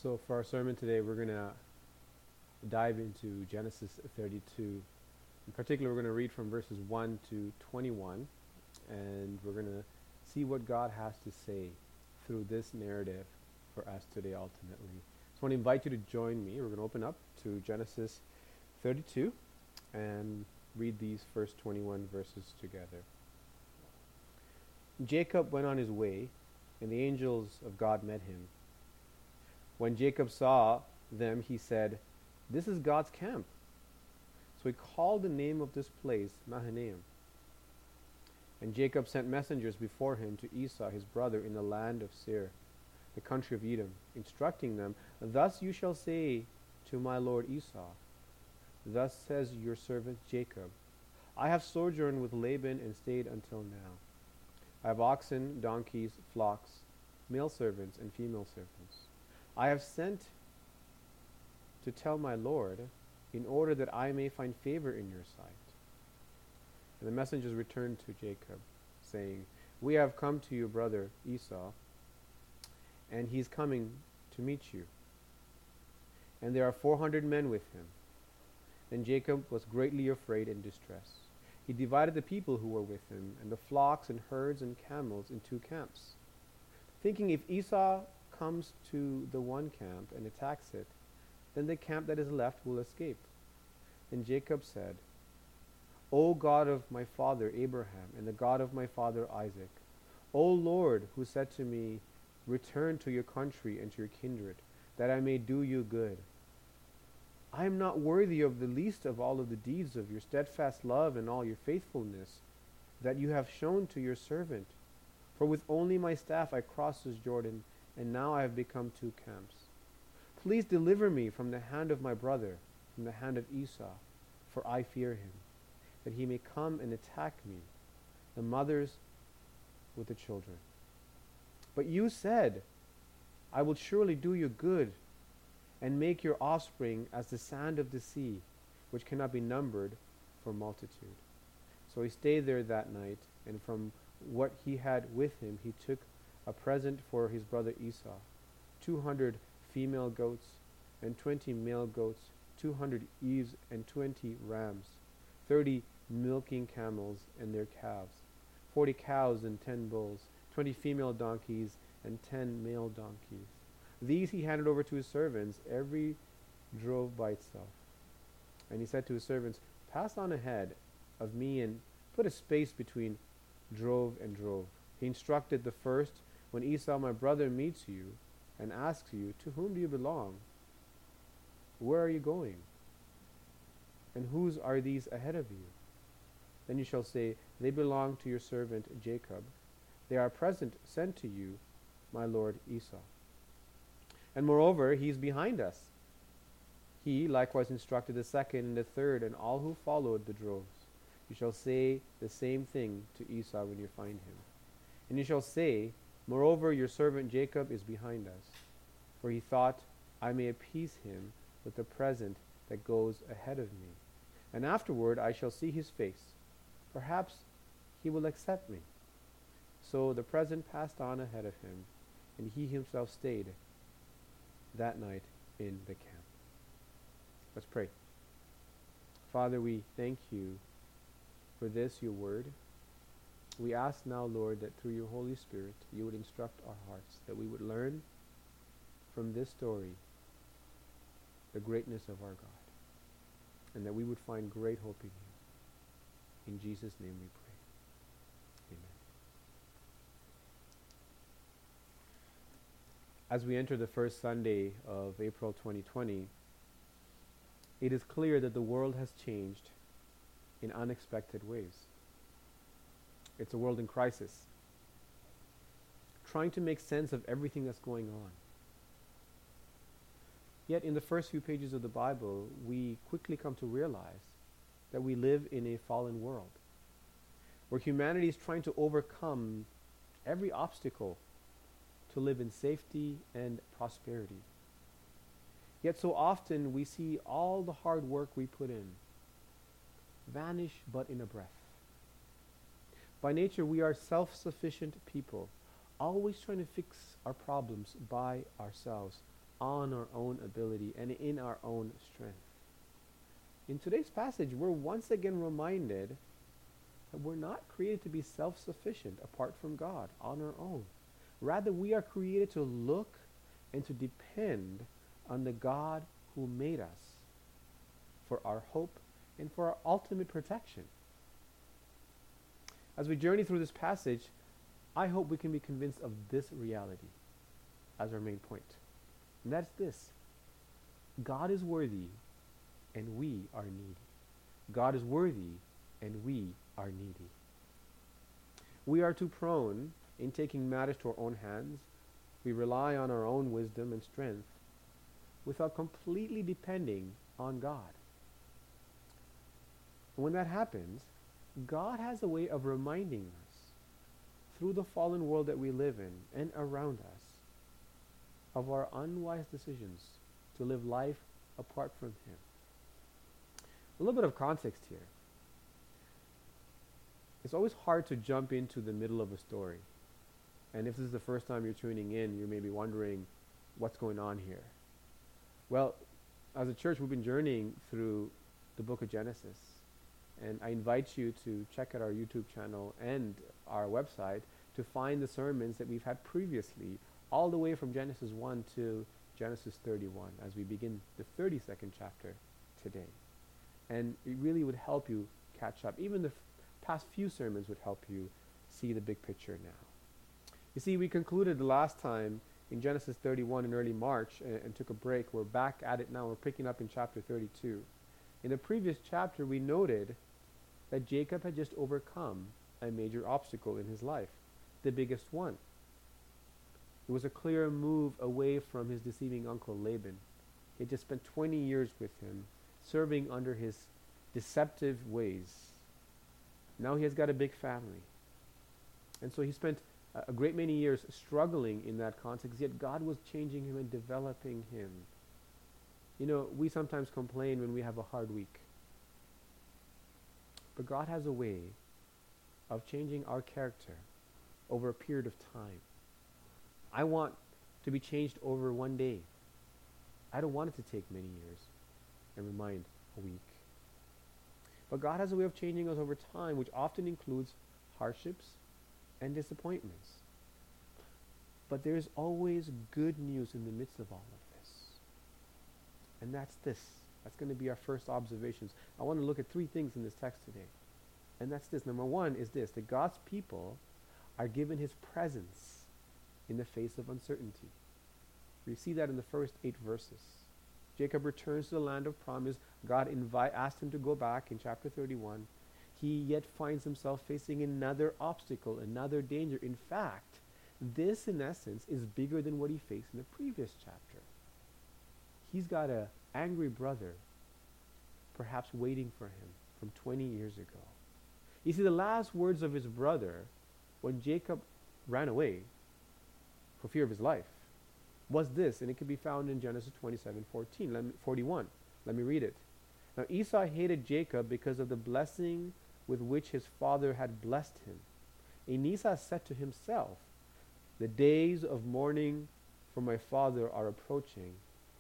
So, for our sermon today, we're going to dive into Genesis 32. In particular, we're going to read from verses 1 to 21, and we're going to see what God has to say through this narrative for us today, ultimately. So, I want to invite you to join me. We're going to open up to Genesis 32 and read these first 21 verses together. Jacob went on his way, and the angels of God met him. When Jacob saw them, he said, "This is God's camp." So he called the name of this place Mahanaim. And Jacob sent messengers before him to Esau his brother in the land of Seir, the country of Edom, instructing them, "Thus you shall say to my lord Esau, Thus says your servant Jacob, I have sojourned with Laban and stayed until now. I have oxen, donkeys, flocks, male servants and female servants. I have sent to tell my Lord, in order that I may find favor in your sight." And the messengers returned to Jacob, saying, "We have come to your brother Esau, and he is coming to meet you. And there are 400 men with him." Then Jacob was greatly afraid and distressed. He divided the people who were with him, and the flocks and herds and camels in two camps, thinking, if Esau comes to the one camp and attacks it, then the camp that is left will escape. Then Jacob said, "O God of my father Abraham, and the God of my father Isaac, O Lord, who said to me, Return to your country and to your kindred, that I may do you good. I am not worthy of the least of all of the deeds of your steadfast love and all your faithfulness that you have shown to your servant. For with only my staff I crossed this Jordan, and now I have become two camps. Please deliver me from the hand of my brother, from the hand of Esau, for I fear him, that he may come and attack me, the mothers with the children. But you said, I will surely do you good, and make your offspring as the sand of the sea, which cannot be numbered for multitude." So he stayed there that night, and from what he had with him he took a present for his brother Esau, 200 female goats, and 20 male goats, 200 ewes and 20 rams, 30 milking camels and their calves, 40 cows and 10 bulls, 20 female donkeys and 10 male donkeys. These he handed over to his servants, every drove by itself. And he said to his servants, "Pass on ahead of me and put a space between drove and drove." He instructed the first, "When Esau my brother meets you and asks you, 'To whom do you belong? Where are you going? And whose are these ahead of you?' Then you shall say, 'They belong to your servant Jacob. They are present sent to you, my lord Esau. And moreover, he is behind us.'" He likewise instructed the second and the third and all who followed the droves. "You shall say the same thing to Esau when you find him. And you shall say, Moreover, your servant Jacob is behind us, for he thought, I may appease him with the present that goes ahead of me. And afterward I shall see his face. Perhaps he will accept me." So the present passed on ahead of him, and he himself stayed that night in the camp. Let's pray. Father, we thank you for this, your word. We ask now, Lord, that through your Holy Spirit, you would instruct our hearts, that we would learn from this story the greatness of our God, and that we would find great hope in you. In Jesus' name we pray. Amen. As we enter the first Sunday of April 2020, it is clear that the world has changed in unexpected ways. It's a world in crisis, trying to make sense of everything that's going on. Yet in the first few pages of the Bible, we quickly come to realize that we live in a fallen world, where humanity is trying to overcome every obstacle to live in safety and prosperity. Yet so often we see all the hard work we put in vanish but in a breath. By nature, we are self-sufficient people, always trying to fix our problems by ourselves, on our own ability and in our own strength. In today's passage, we're once again reminded that we're not created to be self-sufficient apart from God on our own. Rather, we are created to look and to depend on the God who made us for our hope and for our ultimate protection. As we journey through this passage, I hope we can be convinced of this reality as our main point. And that's this: God is worthy and we are needy. God is worthy and we are needy. We are too prone in taking matters to our own hands. We rely on our own wisdom and strength without completely depending on God. And when that happens, God has a way of reminding us through the fallen world that we live in and around us of our unwise decisions to live life apart from Him. A little bit of context here. It's always hard to jump into the middle of a story. And if this is the first time you're tuning in, you may be wondering what's going on here. Well, as a church, we've been journeying through the book of Genesis. And I invite you to check out our YouTube channel and our website to find the sermons that we've had previously, all the way from Genesis 1 to Genesis 31, as we begin the 32nd chapter today. And it really would help you catch up. Even the past few sermons would help you see the big picture now. You see, we concluded the last time in Genesis 31 in early March and took a break. We're back at it now. We're picking up in chapter 32. In the previous chapter, we noted that Jacob had just overcome a major obstacle in his life, the biggest one. It was a clear move away from his deceiving uncle Laban. He had just spent 20 years with him, serving under his deceptive ways. Now he has got a big family. And so he spent a great many years struggling in that context, yet God was changing him and developing him. You know, we sometimes complain when we have a hard week. But God has a way of changing our character over a period of time. I want to be changed over one day. I don't want it to take many years. Never mind a week. But God has a way of changing us over time, which often includes hardships and disappointments. But there is always good news in the midst of all of this. And that's this. That's going to be our first observations. I want to look at three things in this text today. And that's this. Number one is this: that God's people are given His presence in the face of uncertainty. We see that in the first 8 verses. Jacob returns to the land of promise. God asked him to go back in chapter 31. He yet finds himself facing another obstacle, another danger. In fact, this in essence is bigger than what he faced in the previous chapter. He's got an angry brother, perhaps waiting for him from 20 years ago. You see, the last words of his brother, when Jacob ran away for fear of his life, was this, and it can be found in Genesis 27:41. Let me read it. Now Esau hated Jacob because of the blessing with which his father had blessed him. And Esau said to himself, "The days of mourning for my father are approaching.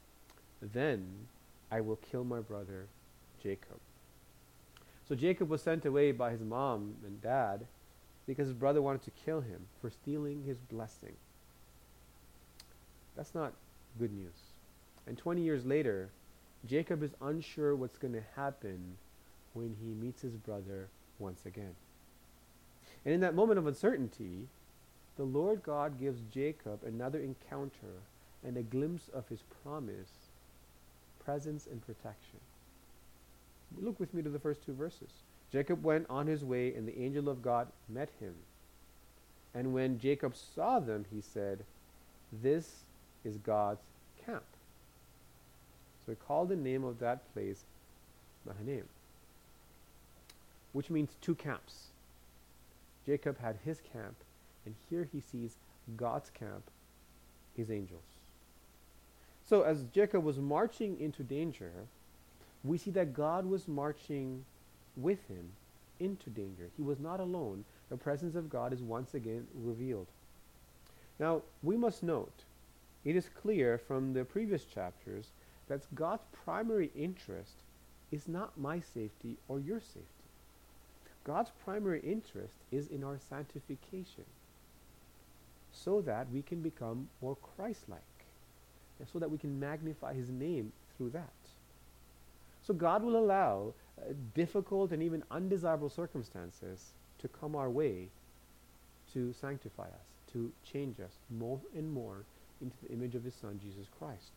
Then I will kill my brother Jacob." So Jacob was sent away by his mom and dad because his brother wanted to kill him for stealing his blessing. That's not good news. And 20 years later, Jacob is unsure what's going to happen when he meets his brother once again. And in that moment of uncertainty, the Lord God gives Jacob another encounter and a glimpse of His promise, presence, and protection. Look with me to the first 2 verses. Jacob went on his way, and the angel of God met him. And when Jacob saw them, he said, "This is God's camp." So he called the name of that place Mahanaim, which means 2 camps. Jacob had his camp, and here he sees God's camp, His angels. So as Jacob was marching into danger, we see that God was marching with him into danger. He was not alone. The presence of God is once again revealed. Now, we must note it is clear from the previous chapters that God's primary interest is not my safety or your safety. God's primary interest is in our sanctification so that we can become more Christ-like and so that we can magnify His name through that. So God will allow difficult and even undesirable circumstances to come our way to sanctify us, to change us more and more into the image of His Son, Jesus Christ.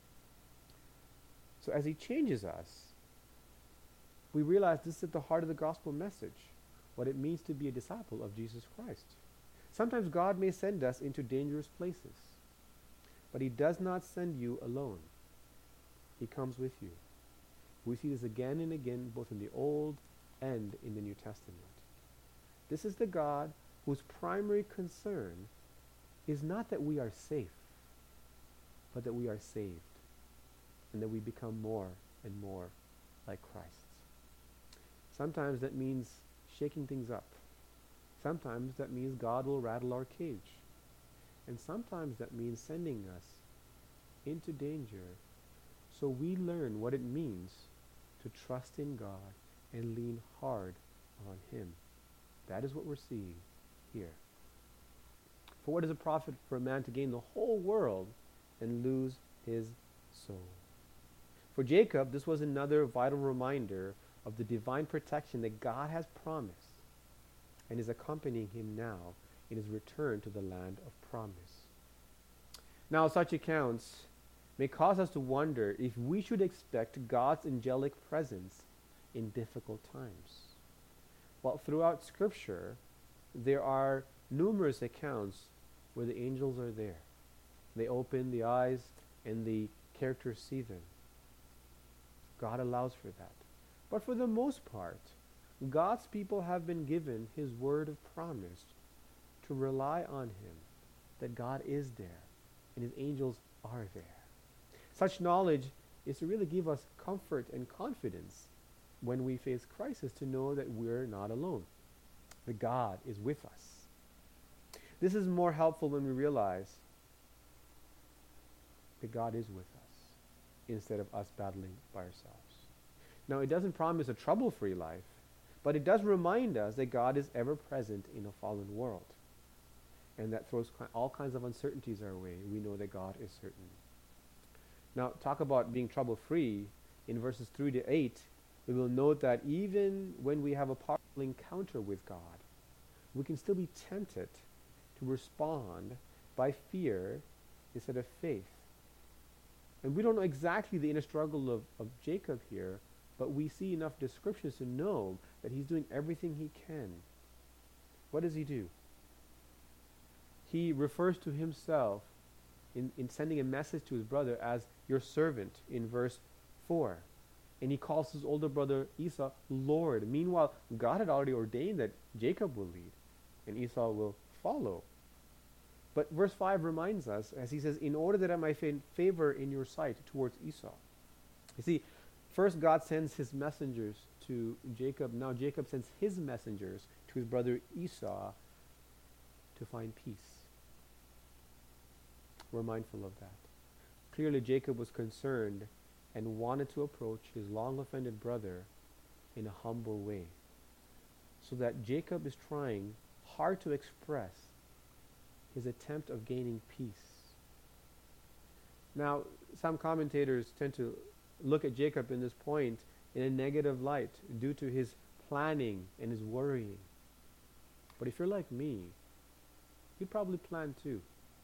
So as He changes us, we realize this is at the heart of the gospel message, what it means to be a disciple of Jesus Christ. Sometimes God may send us into dangerous places, but He does not send you alone. He comes with you. We see this again and again, both in the Old and in the New Testament. This is the God whose primary concern is not that we are safe, but that we are saved, and that we become more and more like Christ. Sometimes that means shaking things up. Sometimes that means God will rattle our cage. And sometimes that means sending us into danger so we learn what it means to trust in God and lean hard on Him. That is what we're seeing here. For what is a profit for a man to gain the whole world and lose his soul? For Jacob, this was another vital reminder of the divine protection that God has promised and is accompanying him now in his return to the land of promise. Now, such accounts may cause us to wonder if we should expect God's angelic presence in difficult times. Well, throughout Scripture, there are numerous accounts where the angels are there. They open the eyes and the characters see them. God allows for that. But for the most part, God's people have been given His word of promise to rely on Him, that God is there and His angels are there. Such knowledge is to really give us comfort and confidence when we face crisis, to know that we're not alone, that God is with us. This is more helpful when we realize that God is with us instead of us battling by ourselves. Now, it doesn't promise a trouble-free life, but it does remind us that God is ever present in a fallen world. And that throws all kinds of uncertainties our way. We know that God is certain. Now, talk about being trouble-free. In verses 3 to 8, we will note that even when we have a powerful encounter with God, we can still be tempted to respond by fear instead of faith. And we don't know exactly the inner struggle of Jacob here, but we see enough descriptions to know that he's doing everything he can. What does he do? He refers to himself in sending a message to his brother as your servant in verse 4. And he calls his older brother Esau Lord. Meanwhile, God had already ordained that Jacob will lead and Esau will follow. But verse 5 reminds us, as he says, in order that I might find favor in your sight towards Esau. You see, first God sends his messengers to Jacob. Now Jacob sends his messengers to his brother Esau to find peace. We're mindful of that. Clearly Jacob was concerned and wanted to approach his long-offended brother in a humble way. So that Jacob is trying hard to express his attempt of gaining peace. Now, some commentators tend to look at Jacob in this point in a negative light due to his planning and his worrying. But if you're like me, you'd probably plan too.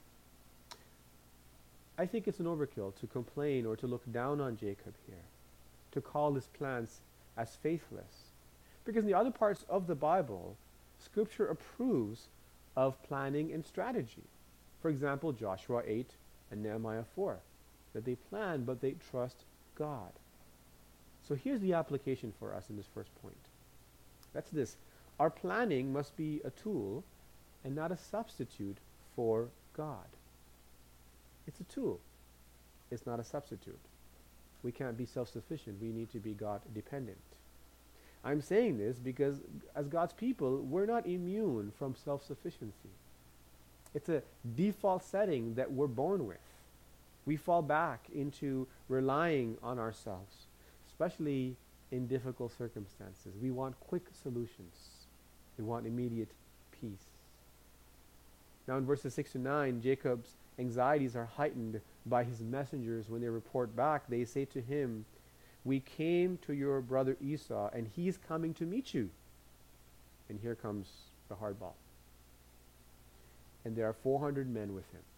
I think it's an overkill to complain or to look down on Jacob here, to call his plans as faithless. Because in the other parts of the Bible, Scripture approves of planning and strategy. For example, Joshua 8 and Nehemiah 4, that they plan but they trust God. So here's the application for us in this first point. That's this. Our planning must be a tool and not a substitute for God. It's a tool. It's not a substitute. We can't be self-sufficient. We need to be God-dependent. I'm saying this because as God's people, we're not immune from self-sufficiency. It's a default setting that we're born with. We fall back into relying on ourselves, especially in difficult circumstances. We want quick solutions. We want immediate peace. Now in verses 6 to 9, Jacob's anxieties are heightened by his messengers. When they report back, they say to him, "We came to your brother Esau, and he's coming to meet you." And here comes the hardball. And there are 400 men with him.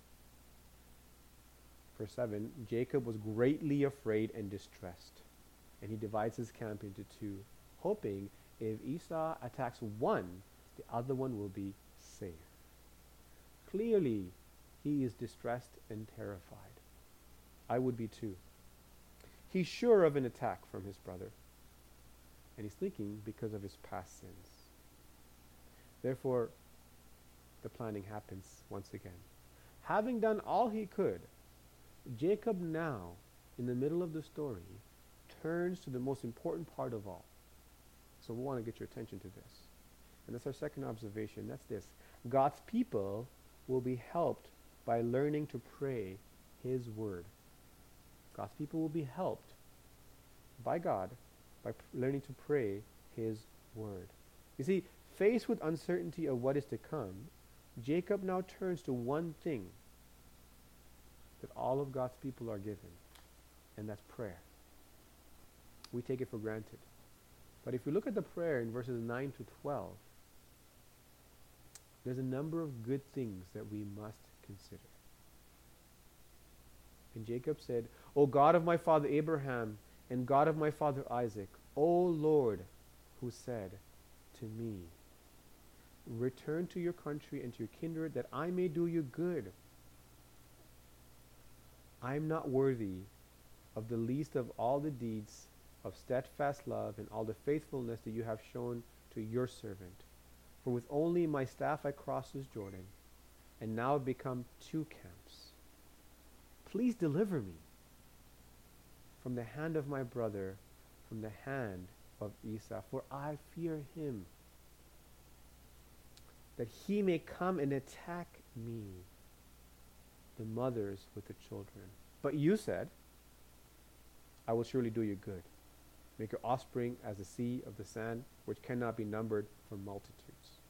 Verse 7, Jacob was greatly afraid and distressed, and he divides his camp into two, hoping if Esau attacks one, the other one will be safe. Clearly, he is distressed and terrified. I would be too. He's sure of an attack from his brother, and he's thinking because of his past sins. Therefore, the planning happens once again. Having done all he could, Jacob now, in the middle of the story, turns to the most important part of all. So we want to get your attention to this. And that's our second observation. That's this. God's people will be helped by learning to pray his word. God's people will be helped by God by learning to pray his word. You see, faced with uncertainty of what is to come, Jacob now turns to one thing that all of God's people are given, and that's prayer. We take it for granted. But if you look at the prayer in verses 9 to 12, there's a number of good things that we must consider. And Jacob said, "O God of my father Abraham and God of my father Isaac, O Lord, who said to me, return to your country and to your kindred, that I may do you good. I am not worthy of the least of all the deeds of steadfast love and all the faithfulness that you have shown to your servant. For with only my staff I crossed this Jordan, and now have become two camps. Please deliver me from the hand of my brother, from the hand of Esau, for I fear him, that he may come and attack me, the mothers with the children. But you said, I will surely do you good. Make your offspring as the sea of the sand, which cannot be numbered for multitudes."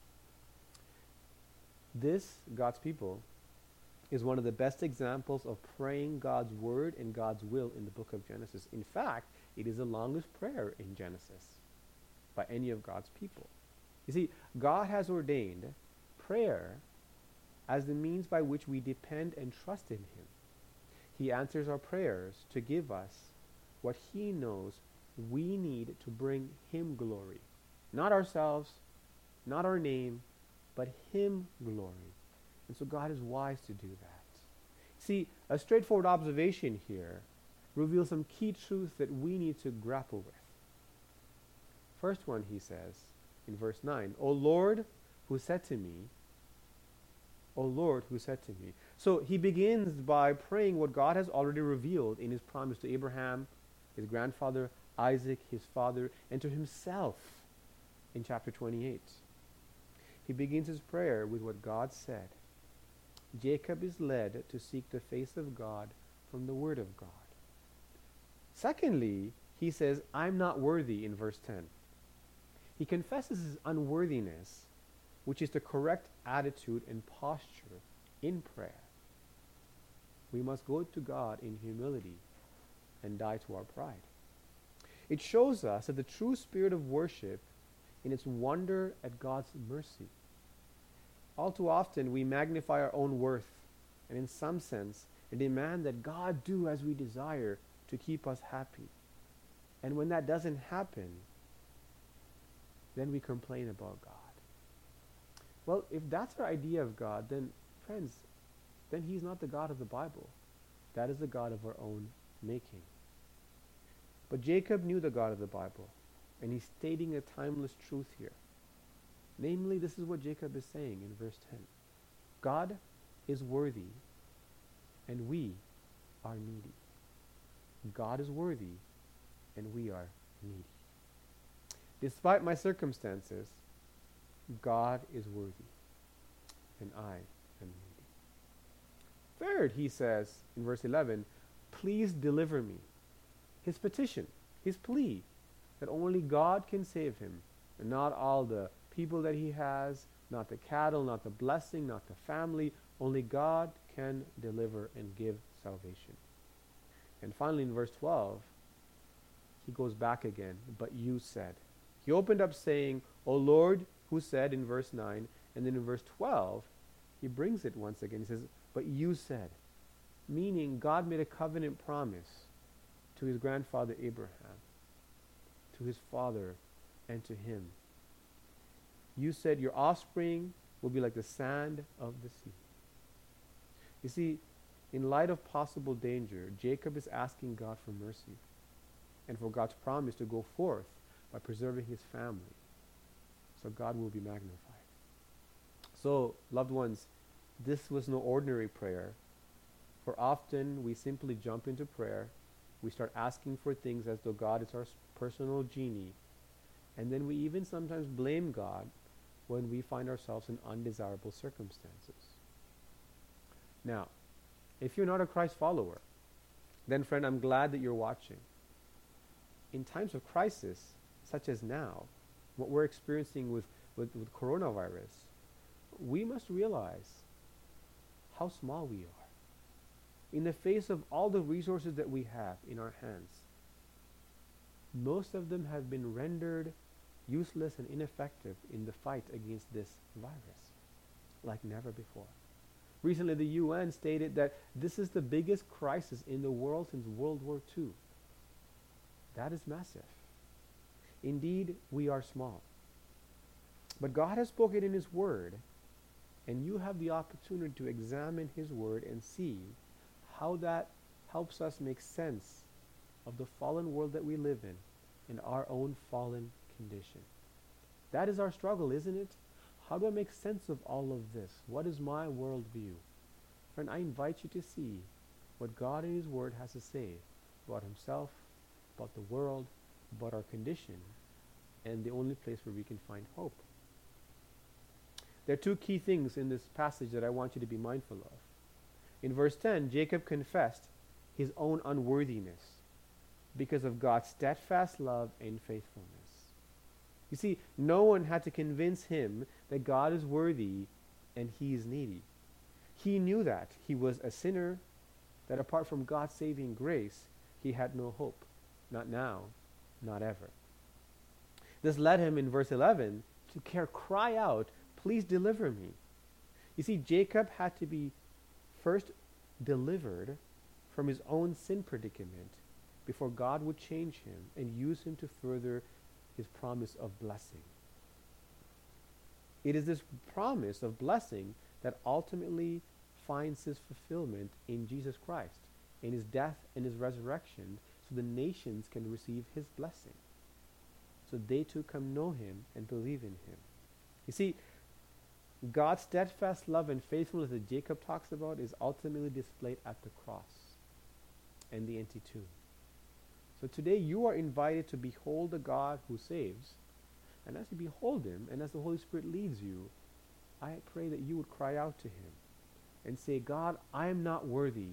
This, God's people, is one of the best examples of praying God's word and God's will in the book of Genesis. In fact, it is the longest prayer in Genesis by any of God's people. You see, God has ordained prayer as the means by which we depend and trust in him. He answers our prayers to give us what he knows we need to bring him glory. Not ourselves, not our name, but him glory. And so God is wise to do that. See, a straightforward observation here reveals some key truths that we need to grapple with. First one, he says in verse 9, O Lord, who said to me, O Lord, who said to me. So he begins by praying what God has already revealed in his promise to Abraham, his grandfather, Isaac, his father, and to himself in chapter 28. He begins his prayer with what God said. Jacob is led to seek the face of God from the word of God. Secondly, he says, I'm not worthy in verse 10. He confesses his unworthiness, which is the correct attitude and posture in prayer. We must go to God in humility and die to our pride. It shows us that the true spirit of worship in its wonder at God's mercy. All too often we magnify our own worth and in some sense demand that God do as we desire to keep us happy. And when that doesn't happen, then we complain about God. Well, if that's our idea of God, then friends, then he's not the God of the Bible. That is the God of our own making. But Jacob knew the God of the Bible, and he's stating a timeless truth here. Namely, this is what Jacob is saying in verse 10. God is worthy, and we are needy. God is worthy, and we are needy. Despite my circumstances, God is worthy, and I am needy. third, he says in verse 11, please deliver me. His petition, his plea, that only God can save him, and not all the people that he has, not the cattle, not the blessing, not the family. Only God can deliver and give salvation. And finally in verse 12, he goes back again, but you said. He opened up saying, O Lord, who said in verse 9, and then in verse 12, he brings it once again. He says, but you said, meaning God made a covenant promise to his grandfather Abraham, to his father, and to him. You said your offspring will be like the sand of the sea. You see, in light of possible danger, Jacob is asking God for mercy and for God's promise to go forth by preserving his family, so God will be magnified. So, loved ones, this was no ordinary prayer, for often we simply jump into prayer, we start asking for things as though God is our personal genie, and then we even sometimes blame God when we find ourselves in undesirable circumstances. Now, if you're not a Christ follower, then friend, I'm glad that you're watching. In times of crisis, such as now, what we're experiencing with coronavirus, we must realize how small we are. In the face of all the resources that we have in our hands, most of them have been rendered useless and ineffective in the fight against this virus, like never before. Recently, the UN stated that this is the biggest crisis in the world since World War II. That is massive. Indeed, we are small. But God has spoken in his word, and you have the opportunity to examine his word and see how that helps us make sense of the fallen world that we live in our own fallen condition. That is our struggle, isn't it? How do I make sense of all of this? What is my worldview? Friend, I invite you to see what God in his word has to say about himself, about the world, about our condition, and the only place where we can find hope. There are two key things in this passage that I want you to be mindful of. In verse 10, Jacob confessed his own unworthiness because of God's steadfast love and faithfulness. You see, no one had to convince him that God is worthy and he is needy. He knew that he was a sinner, that apart from God's saving grace, he had no hope. Not now, not ever. This led him in verse 11 to cry out, please deliver me. You see, Jacob had to be first delivered from his own sin predicament before God would change him and use him to further his promise of blessing. It is this promise of blessing that ultimately finds his fulfillment in Jesus Christ, in his death and his resurrection, so the nations can receive his blessing, so they too come know him and believe in him. You see, God's steadfast love and faithfulness that Jacob talks about is ultimately displayed at the cross and the empty tomb. So today you are invited to behold the God who saves. And as you behold him, and as the Holy Spirit leads you, I pray that you would cry out to him and say, God, I am not worthy.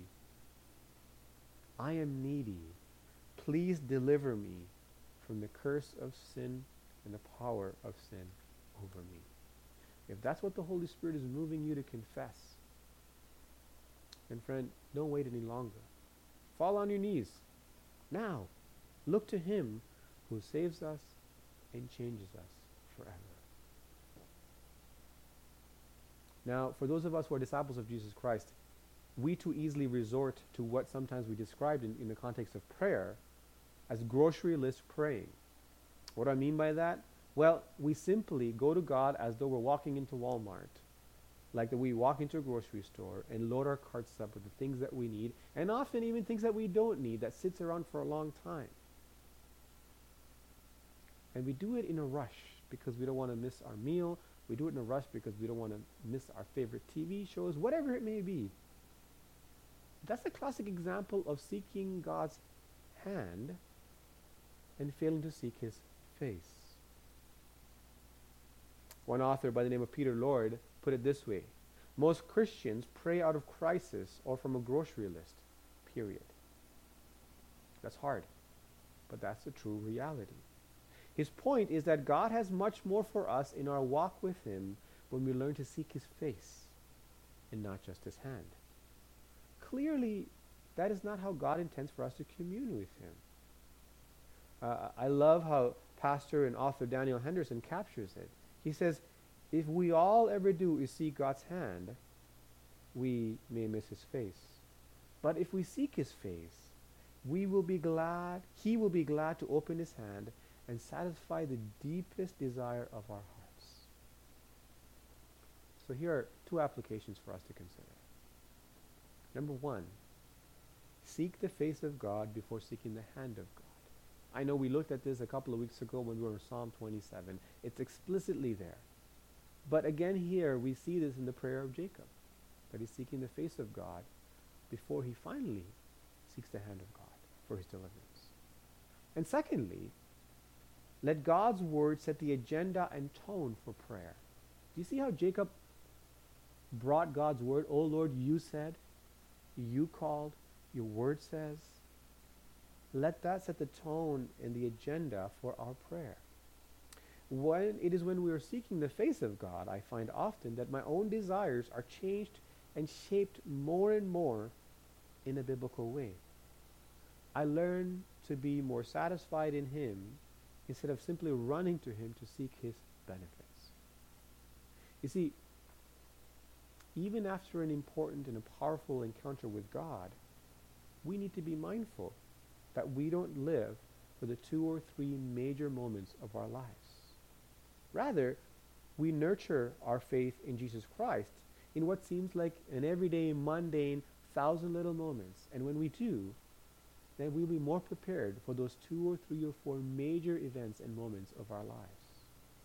I am needy. Please deliver me from the curse of sin and the power of sin over me. If that's what the Holy Spirit is moving you to confess, then friend, don't wait any longer. Fall on your knees. Now, look to him who saves us and changes us forever. Now, for those of us who are disciples of Jesus Christ, we too easily resort to what sometimes we described in the context of prayer as grocery list praying. What do I mean by that? Well, we simply go to God as though we're walking into Walmart, like that we walk into a grocery store and load our carts up with the things that we need, and often even things that we don't need that sits around for a long time. And we do it in a rush because we don't want to miss our meal. We do it in a rush because we don't want to miss our favorite TV shows, whatever it may be. That's a classic example of seeking God's hand and failing to seek his face. One author by the name of Peter Lord put it this way: Most Christians pray out of crisis or from a grocery list, period. That's hard, but that's the true reality. His point is that God has much more for us in our walk with Him when we learn to seek His face and not just His hand. Clearly, that is not how God intends for us to commune with Him. I love how pastor and author Daniel Henderson captures it. He says, if we all ever do is seek God's hand, we may miss His face. But if we seek His face, He will be glad to open His hand and satisfy the deepest desire of our hearts. So here are two applications for us to consider. Number one, seek the face of God before seeking the hand of God. I know we looked at this a couple of weeks ago when we were in Psalm 27. It's explicitly there. But again here, we see this in the prayer of Jacob, that he's seeking the face of God before he finally seeks the hand of God for his deliverance. And secondly, let God's word set the agenda and tone for prayer. Do you see how Jacob brought God's word? Oh Lord, you said, you called, your word says. Let that set the tone and the agenda for our prayer. When we are seeking the face of God, I find often that my own desires are changed and shaped more and more in a biblical way. I learn to be more satisfied in Him instead of simply running to Him to seek His benefits. You see, even after an important and a powerful encounter with God, we need to be mindful that we don't live for the 2 or 3 major moments of our lives. Rather, we nurture our faith in Jesus Christ in what seems like an everyday, mundane, 1,000 little moments. And when we do, then we'll be more prepared for those 2 or 3 or 4 major events and moments of our lives,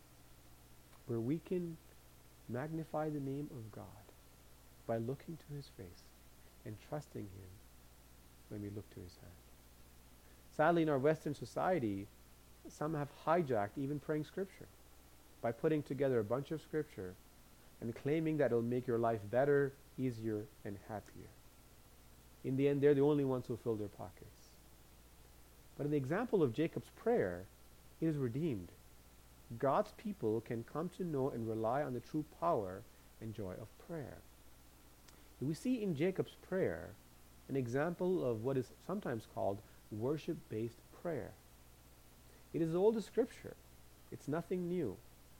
where we can magnify the name of God by looking to His face and trusting Him when we look to His hand. Sadly, in our Western society, some have hijacked even praying Scripture by putting together a bunch of Scripture and claiming that it will make your life better, easier, and happier. In the end, they're the only ones who fill their pockets. But in the example of Jacob's prayer, it is redeemed. God's people can come to know and rely on the true power and joy of prayer. And we see in Jacob's prayer an example of what is sometimes called worship-based prayer. It is the oldest Scripture. It's nothing new.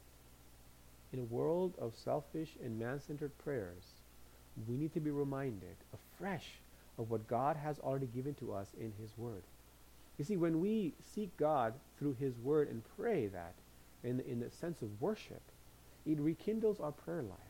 In a world of selfish and man-centered prayers, we need to be reminded afresh of what God has already given to us in His Word. You see, when we seek God through His Word and pray that in the sense of worship, it rekindles our prayer life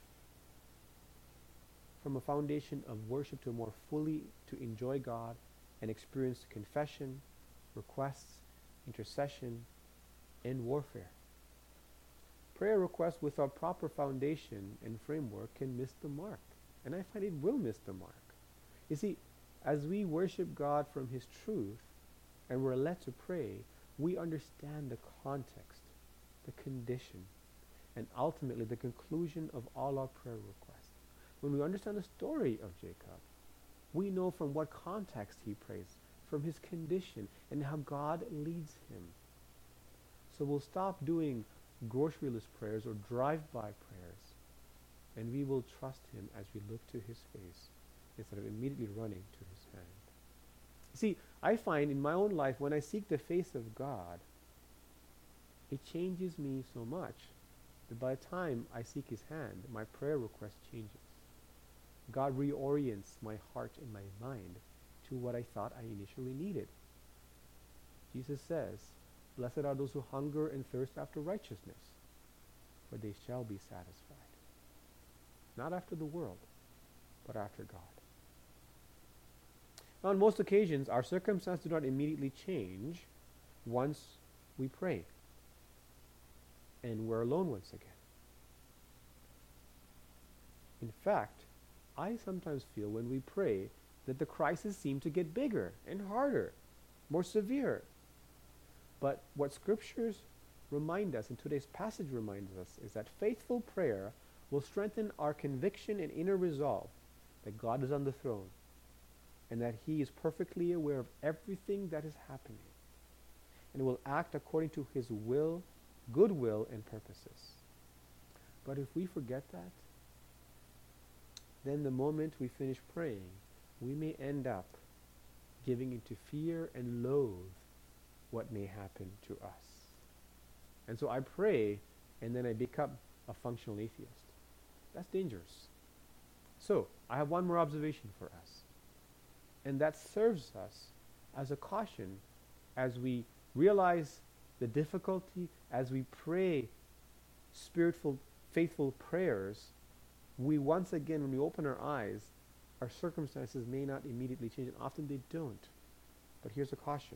from a foundation of worship to more fully to enjoy God and experience confession, requests, intercession, and warfare. Prayer requests without proper foundation and framework can miss the mark, and I find it will miss the mark. You see, as we worship God from His truth and we're led to pray, we understand the context, the condition, and ultimately the conclusion of all our prayer requests. When we understand the story of Jacob, we know from what context he prays, from his condition, and how God leads him. So we'll stop doing grocery list prayers or drive-by prayers, and we will trust Him as we look to His face instead of immediately running to His hand. See, I find in my own life when I seek the face of God, it changes me so much that by the time I seek His hand, my prayer request changes. God reorients my heart and my mind to what I thought I initially needed. Jesus says, "Blessed are those who hunger and thirst after righteousness, for they shall be satisfied." Not after the world, but after God. Now, on most occasions, our circumstances do not immediately change once we pray, and we're alone once again. In fact, I sometimes feel when we pray that the crises seem to get bigger and harder, more severe. But what Scriptures remind us, and today's passage reminds us, is that faithful prayer will strengthen our conviction and inner resolve that God is on the throne and that He is perfectly aware of everything that is happening and will act according to His will, good will, and purposes. But if we forget that, then the moment we finish praying, we may end up giving into fear and loathe what may happen to us. And so I pray, and then I become a functional atheist. That's dangerous. So, I have one more observation for us. And that serves us as a caution as we realize the difficulty, as we pray spiritual, faithful prayers. We once again, when we open our eyes, our circumstances may not immediately change, and often they don't. But here's a caution.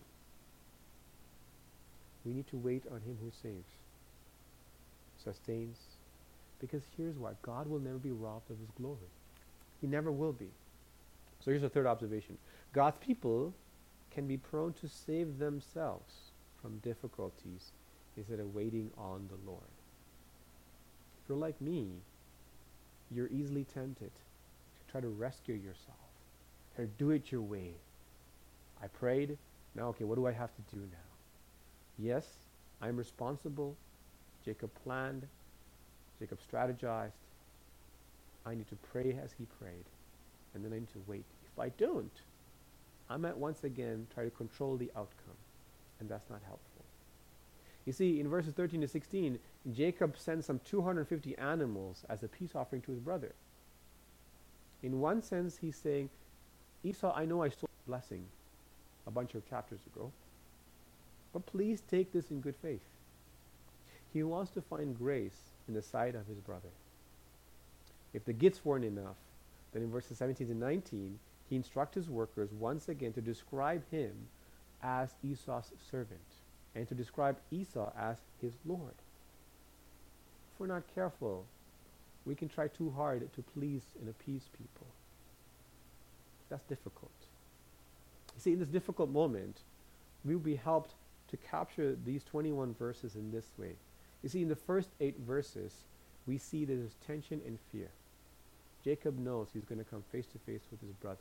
We need to wait on Him who saves, sustains, because here's why. God will never be robbed of His glory. He never will be. So here's a third observation. God's people can be prone to save themselves from difficulties instead of waiting on the Lord. If you're like me, you're easily tempted to try to rescue yourself, try to do it your way. I prayed, now okay, what do I have to do now? Yes, I'm responsible. Jacob planned, Jacob strategized. I need to pray as he prayed, and then I need to wait. If I don't, I might once again try to control the outcome, and that's not helpful. You see, in verses 13 to 16, Jacob sends some 250 animals as a peace offering to his brother. In one sense, he's saying, Esau, I know I stole your blessing a bunch of chapters ago, but please take this in good faith. He wants to find grace in the sight of his brother. If the gifts weren't enough, then in verses 17 to 19, he instructs his workers once again to describe him as Esau's servant and to describe Esau as his Lord. If we're not careful, we can try too hard to please and appease people. That's difficult. You see, in this difficult moment, we will be helped to capture these 21 verses in this way. You see, in the first 8 verses, we see that there's tension and fear. Jacob knows he's going to come face to face with his brother.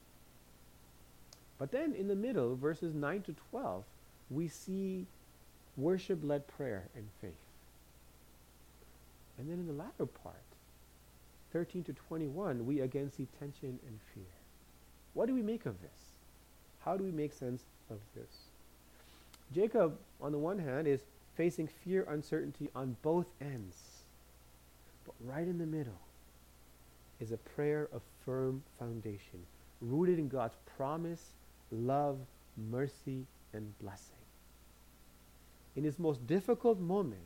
But then in the middle, verses 9 to 12, we see worship-led prayer and faith. And then in the latter part, 13 to 21, we again see tension and fear. What do we make of this? How do we make sense of this? Jacob, on the one hand, is facing fear, uncertainty on both ends. But right in the middle is a prayer of firm foundation, rooted in God's promise, love, mercy, and blessing. In his most difficult moment,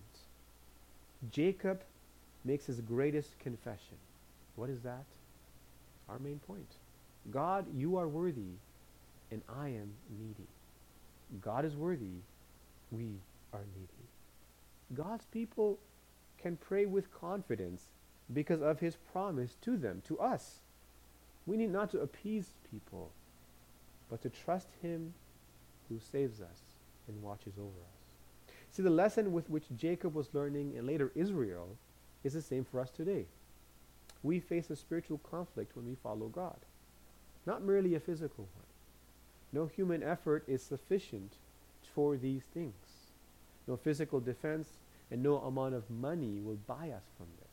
Jacob makes his greatest confession. What is that? Our main point. God, you are worthy, and I am needy. God is worthy, we are needy. God's people can pray with confidence because of his promise to them, to us. We need not to appease people, but to trust him who saves us and watches over us. See, the lesson with which Jacob was learning and later Israel is the same for us today. We face a spiritual conflict when we follow God, not merely a physical one. No human effort is sufficient for these things. No physical defense and no amount of money will buy us from this.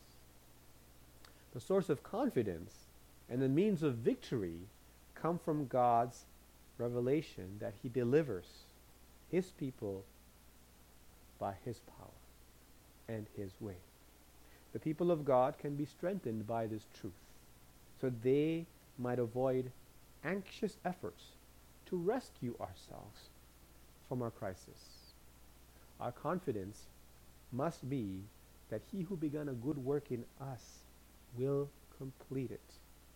The source of confidence and the means of victory come from God's revelation that he delivers his people by his power and his way. The people of God can be strengthened by this truth, so they might avoid anxious efforts to rescue ourselves from our crisis. Our confidence must be that he who began a good work in us will complete it,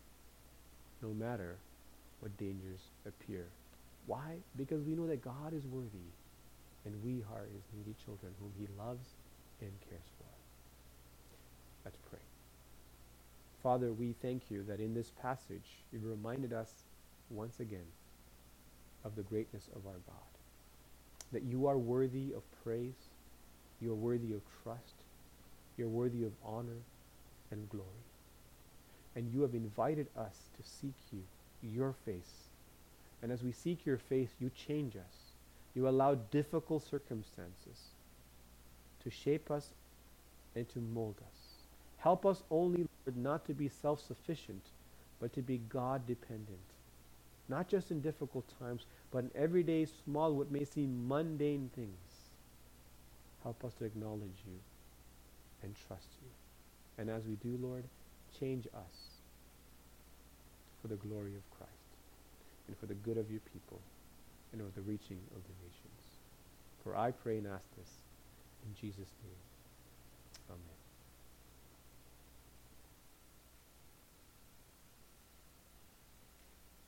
no matter what dangers appear. Why? Because we know that God is worthy, and we are his needy children whom he loves and cares for. Let's pray. Father, we thank you that in this passage you reminded us once again of the greatness of our God, that you are worthy of praise, you are worthy of trust, you're worthy of honor, and glory. And you have invited us to seek you, your face. And as we seek your face, you change us. You allow difficult circumstances to shape us and to mold us. Help us only, Lord, not to be self-sufficient, but to be God-dependent. Not just in difficult times, but in everyday, small, what may seem mundane things. Help us to acknowledge you and trust you. And as we do, Lord, change us for the glory of Christ and for the good of your people and for the reaching of the nations. For I pray and ask this in Jesus' name. Amen.